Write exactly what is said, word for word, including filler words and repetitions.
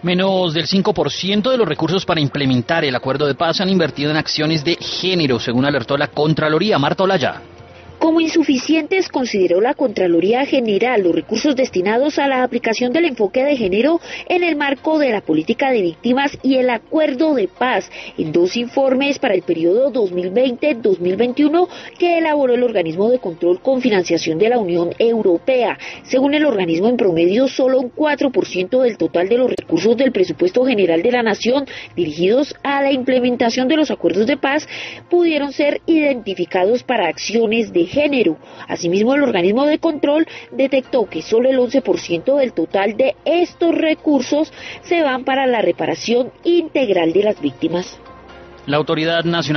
Menos del cinco por ciento de los recursos para implementar el acuerdo de paz se han invertido en acciones de género, según alertó la Contraloría. Marta Olaya. Como insuficientes consideró la Contraloría General los recursos destinados a la aplicación del enfoque de género en el marco de la política de víctimas y el acuerdo de paz en dos informes para el periodo dos mil veinte dos mil veintiuno que elaboró el organismo de control con financiación de la Unión Europea. Según el organismo, en promedio, solo un cuatro por ciento del total de los recursos del presupuesto general de la Nación dirigidos a la implementación de los acuerdos de paz pudieron ser identificados para acciones de género. Asimismo, el organismo de control detectó que solo el once por ciento del total de estos recursos se van para la reparación integral de las víctimas. La Autoridad Nacional